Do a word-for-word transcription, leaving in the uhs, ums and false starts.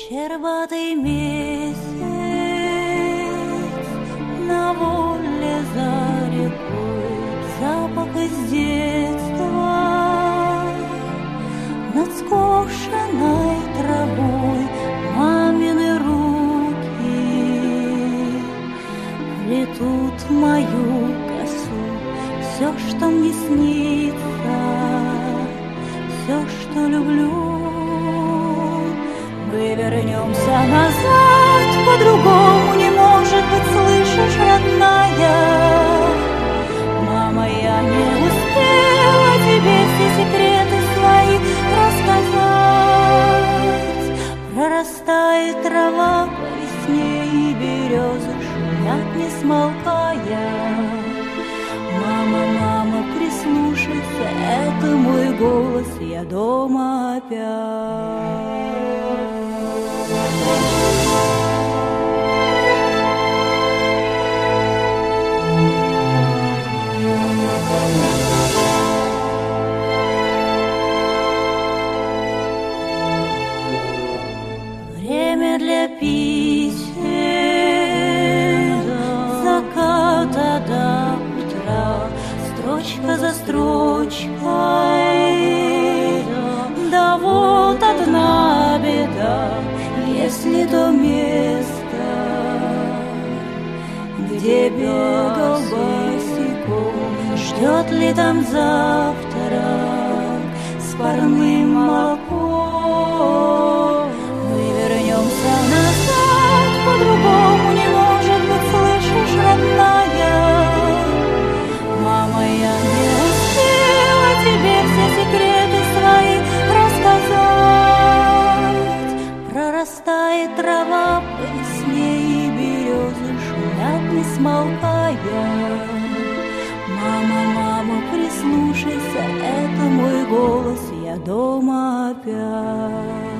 Щербатый месяц на воле за рекой, запах из детства над скошенной травой, мамины руки плетут в мою косу все, что мне снится, все, что люблю. Мы вернемся назад, по-другому не может быть, слышишь, родная? Мама, я не успела тебе все секреты свои рассказать. Прорастает трава по весне, и березы шумят, не смолкая. Мама, мама, прислушайся, это мой голос, я дома опять. Время для писем, заката до утра, строчка за строчкой. Да вот одна беда, если то место, где бегал босиком, ждет ли там завтрак с парным молоком. Мы вернемся назад, по-другому не может быть, слышишь, родная? Мама, я не успела тебе все секреты свои рассказать. Прорастает трава по весне, и березы шумят, не смолкая. Мама, мама, прислушайся, это мой голос, я дома опять.